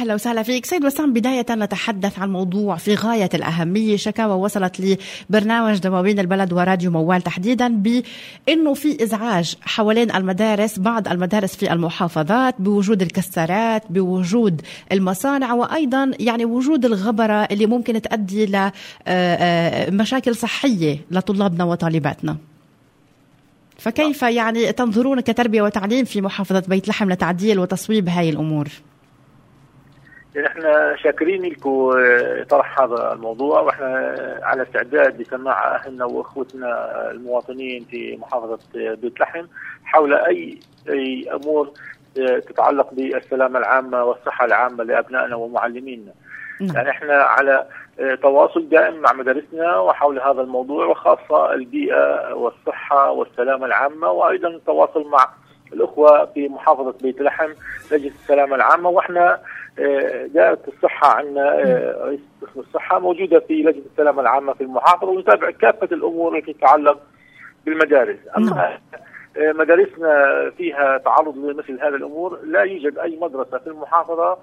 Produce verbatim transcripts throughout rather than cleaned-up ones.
أهلا وسهلا فيك سيد وسام. بداية نتحدث عن موضوع في غاية الأهمية. شكاوى وصلت لبرنامج دواوين البلد وراديو موال تحديدا بأنه في إزعاج حوالين المدارس، بعض المدارس في المحافظات، بوجود الكسارات، بوجود المصانع، وأيضا يعني وجود الغبرة اللي ممكن تؤدي لمشاكل صحية لطلابنا وطالباتنا. فكيف يعني تنظرون كتربية وتعليم في محافظة بيت لحم لتعديل وتصويب هاي الأمور؟ احنا شاكرين لكم طرح هذا الموضوع، واحنا على استعداد لسماع اهلنا واخوتنا المواطنين في محافظة بيت لحم حول اي اي امور تتعلق بالسلامة العامة والصحة العامة لابنائنا ومعلمينا. نعم. يعني احنا على تواصل دائم مع مدارسنا وحول هذا الموضوع، وخاصة البيئة والصحة والسلامة العامة، وايضا التواصل مع الاخوة في محافظة بيت لحم لجنة السلامة العامة. واحنا دائرة الصحة عندنا رئيس قسم الصحة موجودة في لجنة السلامة العامة في المحافظة، ونتابع كافة الامور التي تتعلق بالمدارس. اما مدارسنا فيها تعرض لمثل هذه الامور، لا يوجد اي مدرسة في المحافظة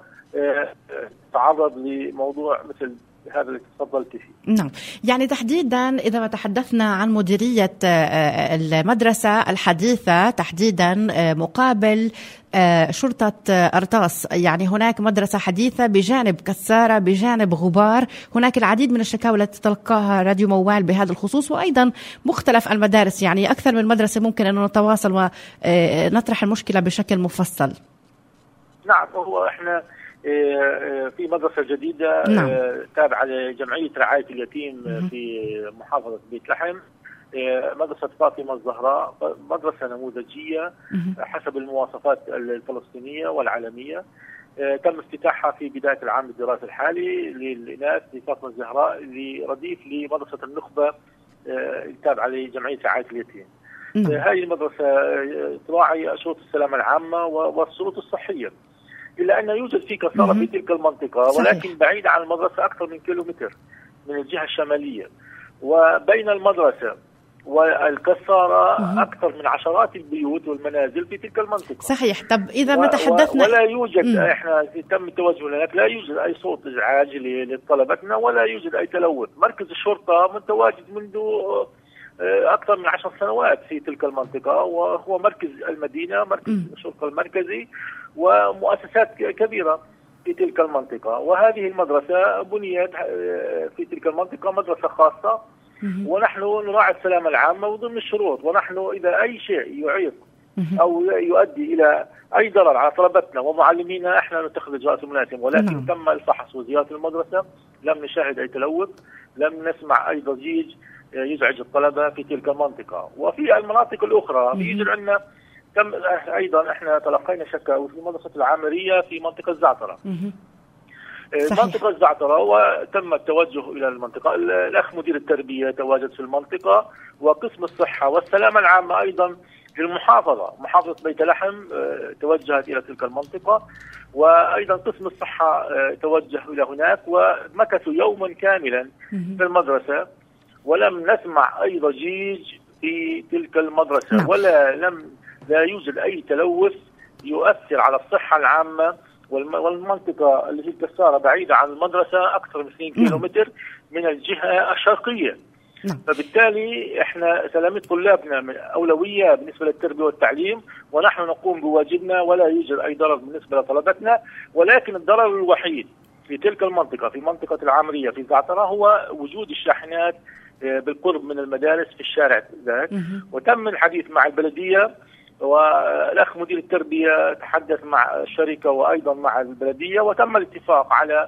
تعرض لموضوع مثل هذا اللي تفضلت فيه. نعم، يعني تحديدا إذا ما تحدثنا عن مديرية المدرسة الحديثة تحديدا مقابل شرطة أرطاس، يعني هناك مدرسة حديثة بجانب كسارة بجانب غبار. هناك العديد من الشكاوى التي تلقاها راديو موال بهذا الخصوص، وأيضا مختلف المدارس، يعني أكثر من مدرسة ممكن أن نتواصل ونطرح المشكلة بشكل مفصل. نعم، هو إحنا في مدرسة جديدة نعم. تابعة لجمعية رعاية اليتيم في محافظة بيت لحم، مدرسة فاطمة الزهراء، مدرسة نموذجية حسب المواصفات الفلسطينية والعالمية. تم افتتاحها في بداية العام الدراسي الحالي للإناث لفاطمة الزهراء لرديف لمدرسة النخبة التابعة لجمعية رعاية اليتيم. هذه المدرسة تراعي شروط السلامة العامة والشروط الصحية، إلا أن يوجد في كسارة في تلك المنطقة، ولكن بعيد عن المدرسة أكثر من كيلومتر من الجهة الشمالية، وبين المدرسة والكسارة أكثر من عشرات البيوت والمنازل في تلك المنطقة. صحيح. طب إذا ما تحدثنا ولا يوجد مم. إحنا تم التوجه هناك، لا يوجد أي صوت إزعاج لطلبتنا ولا يوجد أي تلوث. مركز الشرطة متواجد منذ أكثر من عشر سنوات في تلك المنطقة، وهو مركز المدينة، مركز م. الشرطة المركزي ومؤسسات كبيرة في تلك المنطقة. وهذه المدرسة بنيت في تلك المنطقة مدرسة خاصة، م. ونحن نراعي السلامة العامة وضمن الشروط. ونحن إذا أي شيء يعيق أو يؤدي إلى أي ضرر على طلبتنا ومعلمينا احنا نتخذ الإجراءات المناسبة. ولكن م. تم الفحص وزيارة المدرسة، لم نشاهد أي تلوث، لم نسمع أي ضجيج يزعج الطلبة في تلك المنطقة. وفي المناطق الأخرى يوجد عندنا تم أيضا احنا تلقينا شكاوى في مدرسة العامرية في منطقة الزعترة. صحيح. منطقة الزعترة وتم التوجه إلى المنطقة. الأخ مدير التربية تواجد في المنطقة، وقسم الصحة والسلامة العامة أيضا في المحافظة، محافظة بيت لحم توجهت إلى تلك المنطقة، وأيضا قسم الصحة توجه إلى هناك، ومكثوا يوما كاملا في المدرسة ولم نسمع أي ضجيج في تلك المدرسة. نعم. ولا لم لا يوجد أي تلوث يؤثر على الصحة العامة. والمنطقة اللي في الكسارة بعيدة عن المدرسة أكثر من اثنين كيلومتر من الجهة الشرقية. نعم. فبالتالي احنا سلامة طلابنا من أولوية بالنسبة للتربية والتعليم، ونحن نقوم بواجبنا ولا يوجد أي ضرر بالنسبة لطلبتنا. ولكن الضرر الوحيد في تلك المنطقة في منطقة العامرية في زعترة هو وجود الشاحنات بالقرب من المدارس في الشارع ذاك. وتم الحديث مع البلدية، والأخ مدير التربية تحدث مع الشركة وأيضا مع البلدية، وتم الاتفاق على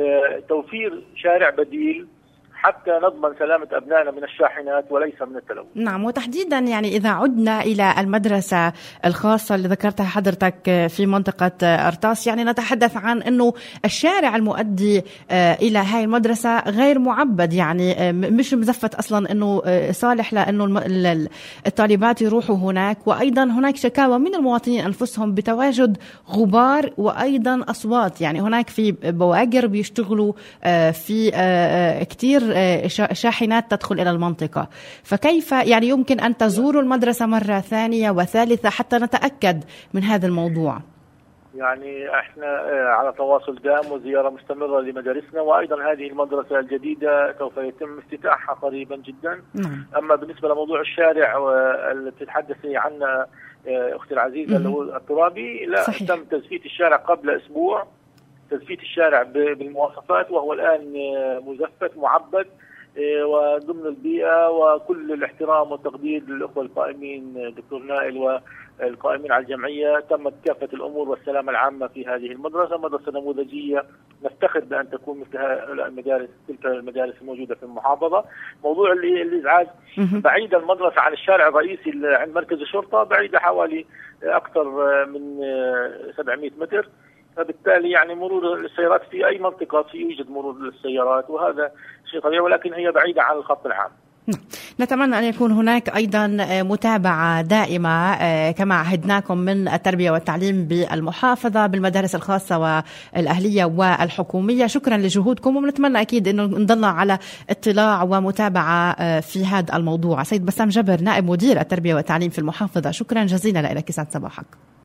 توفير شارع بديل حتى نضمن سلامة أبنائنا من الشاحنات وليس من التلوث. نعم، وتحديدا يعني إذا عدنا إلى المدرسة الخاصة اللي ذكرتها حضرتك في منطقة أرطاس، يعني نتحدث عن أنه الشارع المؤدي إلى هاي المدرسة غير معبد، يعني مش مزفت أصلا أنه صالح لأنه الطالبات يروحوا هناك. وأيضا هناك شكاوى من المواطنين أنفسهم بتواجد غبار وأيضا أصوات، يعني هناك في بواقر بيشتغلوا في كتير شاحنات تدخل إلى المنطقة. فكيف يعني يمكن أن تزوروا المدرسة مرة ثانية وثالثة حتى نتأكد من هذا الموضوع؟ يعني احنا على تواصل دائم وزياره مستمره لمدارسنا، وايضا هذه المدرسه الجديده سوف يتم افتتاحها قريبا جدا. نعم. اما بالنسبه لموضوع الشارع اللي بتتحدثي عنه اختي العزيزه اللي هو الترابي، لا صحيح. تم تزفيت الشارع قبل اسبوع، تزفيت الشارع بالمواصفات، وهو الان مزفت معبد وضمن البيئة وكل الاحترام والتقدير للأخوة القائمين دكتور نائل والقائمين على الجمعية. تمت كافة الأمور والسلامة العامة في هذه المدرسة، مدرسة نموذجية نفتخر بأن تكون مثل هؤلاء المدارس، تلك المدارس الموجودة في المحافظة. موضوع الإزعاج بعيدة المدرسة عن الشارع الرئيسي عند مركز الشرطة، بعيدة حوالي أكثر من سبعمائة متر، فبالتالي يعني مرور السيارات في أي منطقة في يوجد مرور للسيارات، وهذا شيء طبيعي، ولكن هي بعيدة عن الخط العام. نتمنى أن يكون هناك أيضا متابعة دائمة كما عهدناكم من التربية والتعليم بالمحافظة بالمدارس الخاصة والأهلية والحكومية. شكرا لجهودكم، ونتمنى أكيد أنه نضل على اطلاع ومتابعة في هذا الموضوع. سيد بسام جبر، نائب مدير التربية والتعليم في المحافظة، شكرا جزيلا لك، يسعد صباحك.